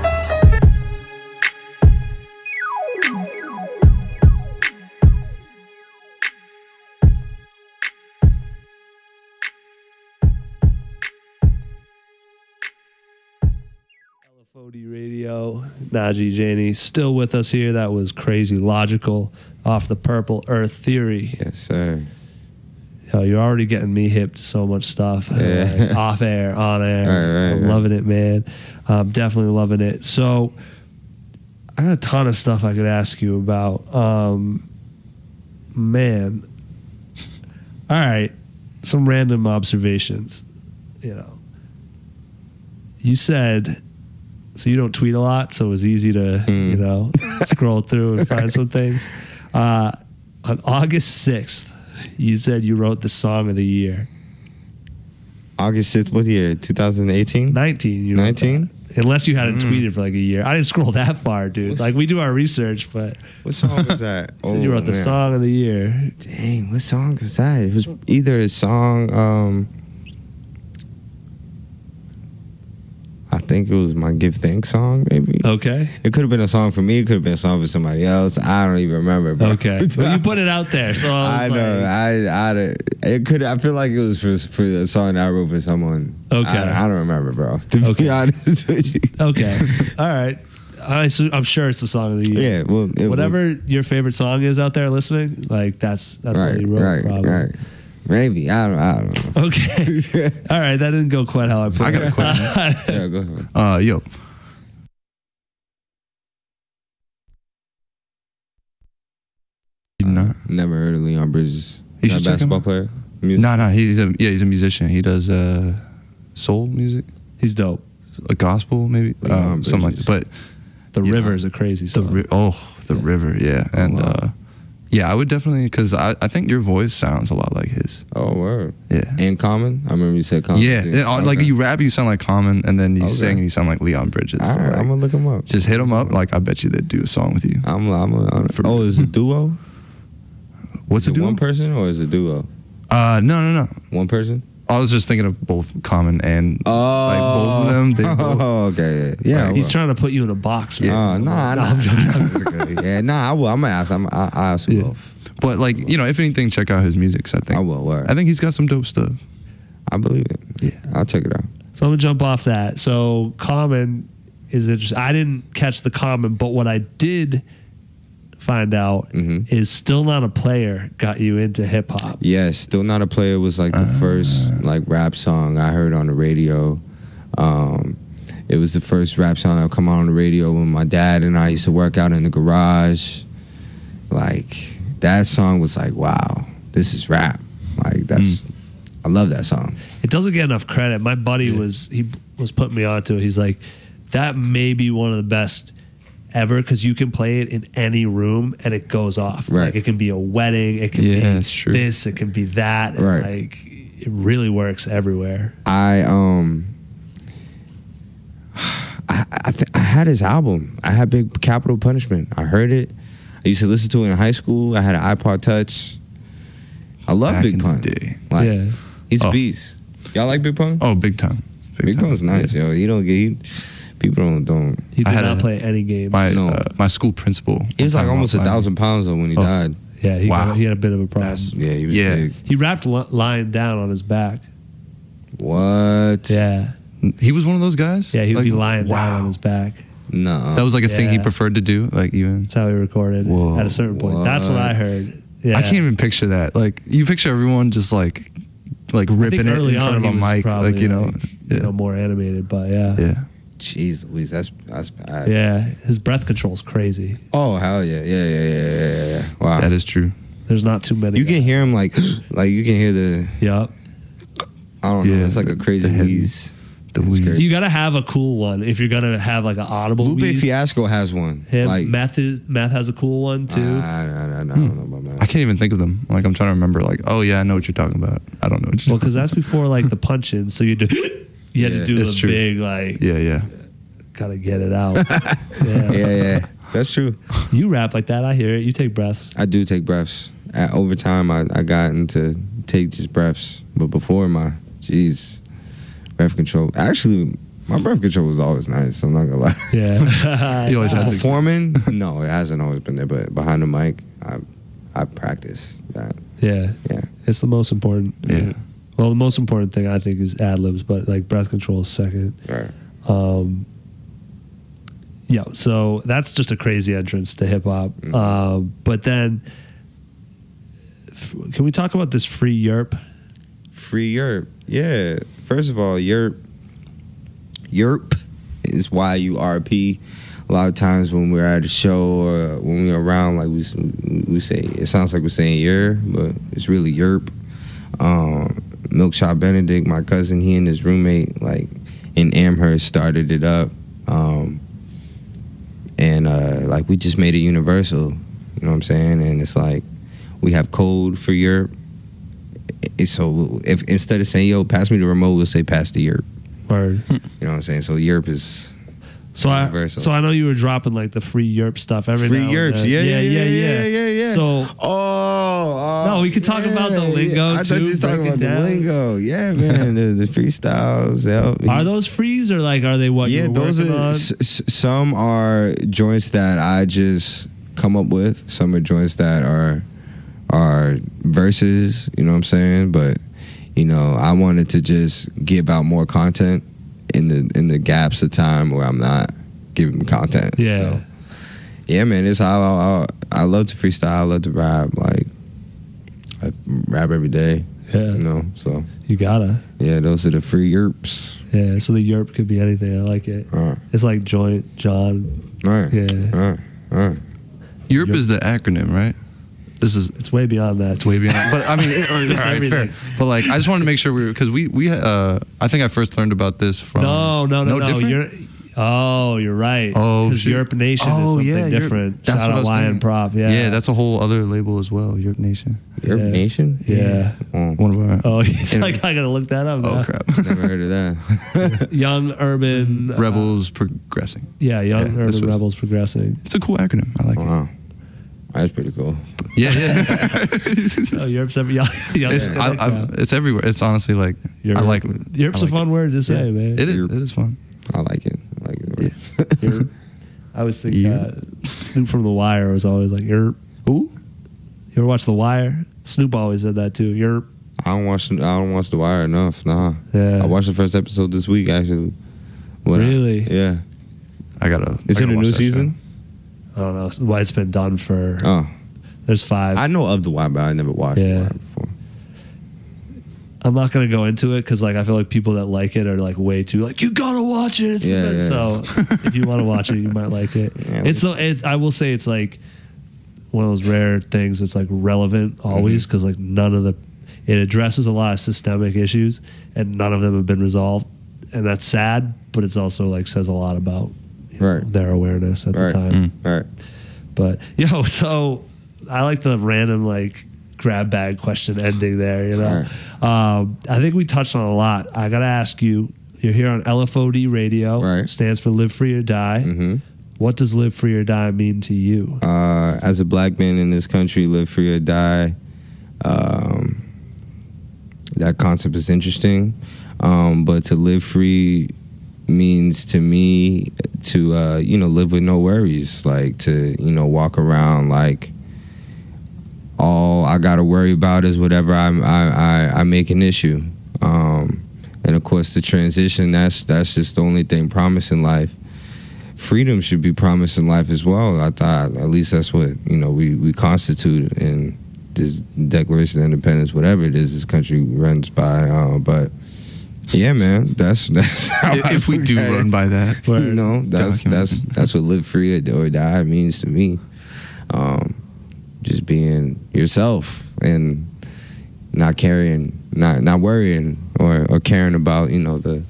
L F O D Radio, Najee Janie, still with us here. That was Crazy Logical off the Purple Earth Theory. Yes, sir. Yo, you're already getting me hip to so much stuff. Yeah. Like, off air, on air. Right, right, I'm right. loving it, man. I'm definitely loving it. So I got a ton of stuff I could ask you about. Um, man. All right. Some random observations. You know. You said, so you don't tweet a lot, so it was easy to, Mm. you know, scroll through and find some things. Uh, on August sixth, you said you wrote the song of the year. August sixth, what year? twenty eighteen? nineteen. You wrote nineteen? that. Unless you hadn't Mm. tweeted for like a year. I didn't scroll that far, dude. What's- like, we do our research, but What song was that? you said you wrote the man. song of the year. Dang, what song was that? It was either a song, um, I think it was my Give Thanks song, maybe. Okay. It could have been a song for me. It could have been a song for somebody else. I don't even remember, bro. Okay. Well, you put it out there, so I I was know. like, I, I, it could. I feel like it was for for a song that I wrote for someone. Okay. I, I don't remember, bro. To Okay. be honest with you. okay. All right. I, su- I'm sure it's the song of the year. Yeah. Well, it Whatever was, your favorite song is out there listening, like that's that's right, what you wrote. right, probably. right. Maybe I don't. I don't know. Okay. All right. That didn't go quite how I put I got it. a question. Yeah, go ahead. Uh, yo. You not? Never heard of Leon Bridges. You That should check him basketball out. player. Music. No, no, he's a yeah, he's a musician. He does uh, soul music, He's dope. a gospel maybe, Leon um, something like Bridges. that. But The Yeah. River is a crazy the song. ri- oh, the Yeah. river, yeah, and wow. uh, yeah, I would definitely because I, I think your voice sounds a lot like his. Oh, word. Yeah, And Common. I remember you said Common. yeah, too. it- uh, like Okay. you rap, you sound like Common, and then you Okay. sing, and you sound like Leon Bridges. All So, right, like, I'm gonna look him up. just hit him up. Like I bet you they'd do a song with you. I'm. I'm. I'm For- oh, is it a duo? What's is it it do? one person or is it a duo? Uh, no, no, no. One person? I was just thinking of both Common and Oh, like both of them. They both, Oh, okay. Yeah. yeah He's well. trying to put you in a box. Oh, man. nah, No, nah, I'm joking. nah. Yeah, nah, I will. I'm gonna ask. I'm, I, I ask Yeah. both. but like you know, if anything, check out his music. 'Cause I think I will. Word. I think he's got some dope stuff. I believe it. Yeah. I'll check it out. So I'm gonna jump off that. So Common is interesting. I didn't catch the Common, but what I did find out Mhm. is Still Not a Player got you into hip hop. Yes, Still Not a Player was like the Ah. first like rap song I heard on the radio. Um, it was the first rap song that would come on the radio when my dad and I used to work out in the garage. Like that song was like, wow, this is rap. Like that's, Mm. I love that song. It doesn't get enough credit. My buddy Yeah. was he was putting me onto it. He's like, that may be one of the best ever because you can play it in any room and it goes off. Right. Like it can be a wedding, it can Yeah, be that's true. this, it can be that. and, Right. Like it really works everywhere. I um I I, th- I had his album. I had Big Capital Punishment. I heard it. I used to listen to it in high school. I had an iPod Touch. I love Back Big in the Pun. day. Like, yeah. he's a Oh. beast. Y'all like Big Pun? Oh, big time. Big time. Pun's nice, Yeah. yo. You don't get he, people don't don't. He I did had not a- play any games. My No. uh, my school principal. He was one like time almost a was like- thousand pounds though when he Oh. died. yeah, he, Wow. got, he had a bit of a problem. That's- Yeah, he was Yeah. big. He rapped li- lying down on his back. What? Yeah. He was one of those guys. Yeah, he would Like, be lying wow. down on his back. No. That was like a thing he Yeah. preferred to do. Like even That's how he recorded Whoa. at a certain point. That's what I What? heard. Yeah. I can't even picture that. Like you picture everyone just like like I think ripping it early in front on of a he was mic, probably, like you know, like, yeah, you know, more animated, but yeah. yeah. Jeez Louise, that's that's bad. Yeah, his breath control's crazy. Oh hell yeah, yeah, yeah, yeah, yeah, yeah, yeah. Wow. That is true. There's not too many. You can hear him like, like you can hear the. Yep. I don't know. Yeah, It's like a crazy the heavy- wheeze. The It's wheeze. crazy. You gotta have a cool one if you're gonna have like an audible. Lupe wheeze. Fiasco has one. Him, like, Meth is, Meth has a cool one too. I, I, I, I don't know about that. I can't even think of them. Like I'm trying to remember. Like oh yeah, I know what you're talking about. I don't know. What you're Well, because that's before like the punch in, so you do, You had Yeah, to do it's the true. big like. Yeah, yeah. Gotta get it out. yeah. Yeah, yeah, that's true. You rap like that. I hear it. You take breaths. I do take breaths. At, over time, I, I got into take just breaths. But before my, jeez, breath control. Actually, my breath control was always nice. I'm not gonna lie. Yeah. You always had to. Performing, no, it hasn't always been there. But behind the mic, I I practice that. Yeah. Yeah. It's the most important. Yeah. Well, the most important thing I think is ad libs, but like breath control is second. Right. Um, yeah, so that's just a crazy entrance to hip hop. Mm-hmm. Um, but then, f- can we talk about this free Europe? Free Europe. Yeah. First of all, Europe. Europe is Y U R P. A lot of times when we're at a show or when we're around, like we we say, it sounds like we're saying "yer," but it's really Europe. Um, Milkshot Benedict, my cousin, he and his roommate, like in Amherst, started it up, um, and uh, like we just made it universal. You know what I'm saying? And it's like we have code for Europe. It's so if instead of saying "yo, pass me the remote," we'll say "pass the Europe." Word. You know what I'm saying? So Europe is So I, universal. so I know you were dropping like the free Europe stuff every Free now and Europe's, then. yeah, yeah, yeah, yeah, yeah, yeah. So Oh, oh, No, we could talk about the lingo, I thought too, you was talking break it about the down. lingo. Yeah, man, the, the freestyles. Yeah. are those frees or like are they what Yeah, you were those working are on? s- s- some are joints that I just come up with. Some are joints that are are verses. You know what I'm saying? But you know, I wanted to just give out more content in the in the gaps of time where I'm not giving content. Yeah. So, yeah, man. It's I, I I love to freestyle. I love to rap. Like I rap every day. Yeah. You know. So You gotta. yeah, those are the free Yerps. Yeah, so the Europe could be anything. I like it. All right. It's like joint, John. All right. Yeah. All right. All right. Europe is the acronym, right? This is It's way beyond that. it's way beyond. But I mean, it, all right, everything. fair. But like, I just wanted to make sure we were because we we uh I think I first learned about this from No, no, no, no. different? You're, oh, you're right. Oh, because shoot. Europe Nation Oh, is something yeah, Europe- different. that's Shout what I out was Y N thinking. Prop. Yeah, Yeah, that's a whole other label as well, Europe Nation. Yerp Yeah. Nation? yeah. Oh, One of our Oh, he's And- like, I gotta look that up. oh now. crap. never heard of that. Young Urban uh, Rebels Progressing. yeah, Young Yeah, this Urban was- Rebels Progressing. It's a cool acronym. I like Wow. That's pretty cool. it. Yeah, yeah. Oh, Europe's every young. young it's, I, I, it's everywhere. It's honestly like Europe. I like. Europe's I like a fun it. word to say, Yeah. man. It is. Europe. It is fun. I like it. I like it. Europe. I always think You- uh, Snoop from The Wire was always like, Europe. Who? You ever watch The Wire? Snoop always said that too. Europe. I don't watch. I don't watch The Wire enough. Nah. Yeah. I watched the first episode this week actually. When I- Really? yeah. I gotta. Is I it gotta a watch new that season? I don't know why it's been done for. Oh, There's five. I know of The Wire, but I never watched Yeah. The Wire before. I'm not gonna go into it because like I feel like people that like it are like way too like you gotta watch it. It's the Yeah, best." yeah. So if you want to watch it, you might like it. Yeah, it's so it's I will say it's like one of those rare things that's like relevant always Mm-hmm. because like none of the it addresses a lot of systemic issues and none of them have been resolved and that's sad, but it's also like says a lot about you know, Right. their awareness at Right. the time. Mm. All right. But yo, so I like the random like grab bag question ending there. You know, um, I think we touched on a lot. I gotta ask you. You're here on L F O D Radio. Right. Stands for Live Free or Die. Mm-hmm. What does Live Free or Die mean to you? Uh, as a black man in this country, live free or die. Um, that concept is interesting, um, but to live free means to me to uh, you know live with no worries, like to you know walk around like all I gotta worry about is whatever I I, I, I make an issue, um, and of course the transition that's that's just the only thing promised in life. Freedom should be promised in life as well. I thought at least that's what you know we we constitute in this Declaration of Independence, whatever it is this country runs by. Uh, but yeah, man, that's that's how If, I if we look do at run it. by that, You know, that's Document. that's that's what live free or die means to me. Um, just being yourself and not carrying, not not worrying or, or caring about you know the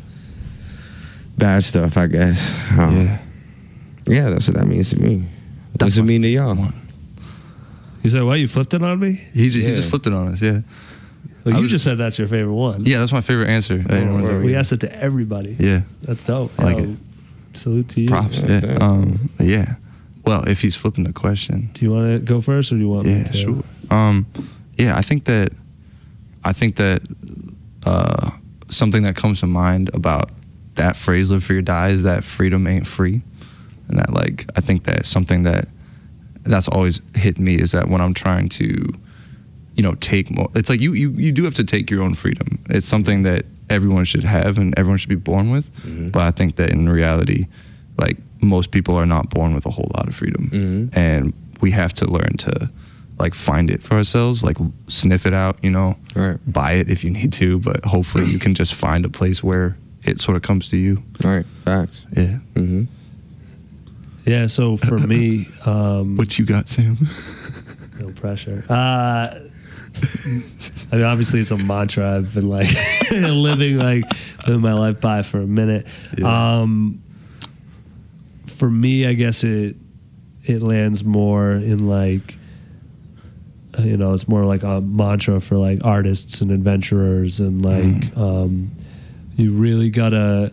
bad stuff. I guess. Um, yeah. yeah, that's what that means to me. That's What's it my mean to y'all? one. You said what? You flipped it on me? He just, he Yeah. just flipped it on us. Yeah. Well, I you was- just said that's your favorite one. Yeah, that's my favorite answer. Oh, we asked it to everybody. Yeah, That's dope. I like Yo, it. Salute to you. props. Yeah, Yeah. Um, yeah. Well, if he's flipping the question, Do you want to go first, or do you want me yeah, to? sure. Um, yeah, I think that I think that uh, something that comes to mind about that phrase "live free or die" is that freedom ain't free, and that like I think that something that that's always hit me is that when I'm trying to, you know, take more, it's like you you you do have to take your own freedom. It's something that everyone should have and everyone should be born with, Mhm. but I think that in reality, like most people are not born with a whole lot of freedom, Mhm. and we have to learn to like find it for ourselves, like sniff it out, you know, Right. buy it if you need to, but hopefully you can just find a place where it sort of comes to you. All right. Facts. Yeah. Mm-hmm. Yeah. So for me, um, What you got, Sam? no pressure. Uh, I mean, obviously, it's a mantra I've been like living like living my life by for a minute. Yeah. Um, for me, I guess it it lands more in like, you know, it's more like a mantra for like artists and adventurers, and like um, you really gotta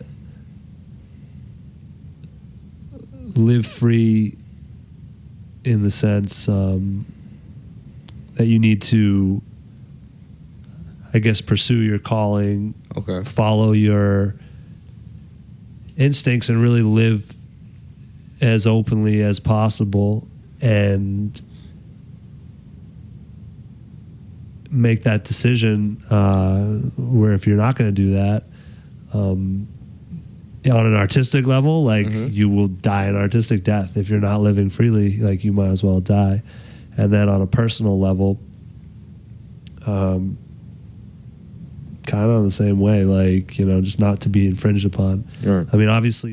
live free in the sense um, that you need to, I guess, pursue your calling, Okay. follow your instincts, and really live as openly as possible, and make that decision uh, where if you're not going to do that, um, on an artistic level, like Mhm. you will die an artistic death. If you're not living freely, like you might as well die. And then on a personal level, um, kind of the same way, like, you know, just not to be infringed upon. Right. I mean, obviously